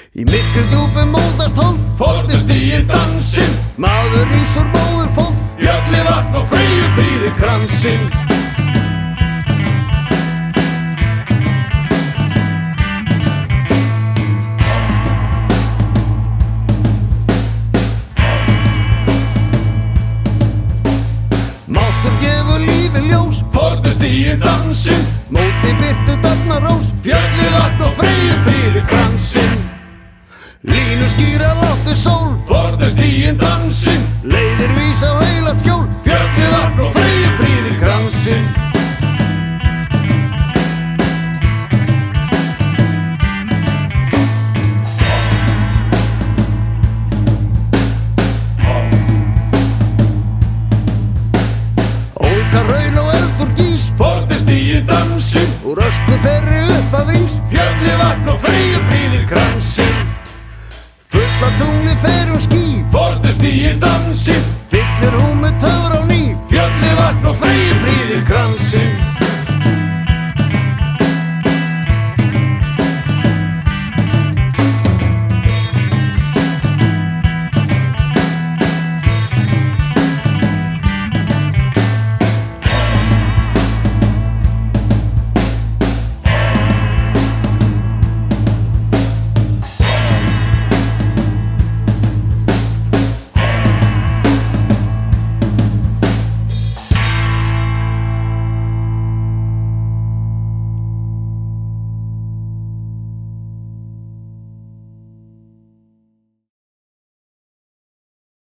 Í myrkri djúpi mótast hold, Fornustíginn dansinn, maður rís úr móður fót, fjalli vatn og Freyju prýðir kransinn. Máttur gefur lífi ljós, Fornustíginn dansinn, móti birtu dagnarós, fjalli vatn og Freyju prýðir kransinn. línu skýra láttu sól, Fornustíginn dansinn, leiðir vísa á heilat skjól, fjalli vatn og Freyju prýðir kransinn. ólga raun og eldur gís, Fornustíginn dansinn, úr ösku þeirri upp af ís, fjalli vatn og Freyju prýðir kransinn. fulla tungli fer ský, Fornustíginn dansinn,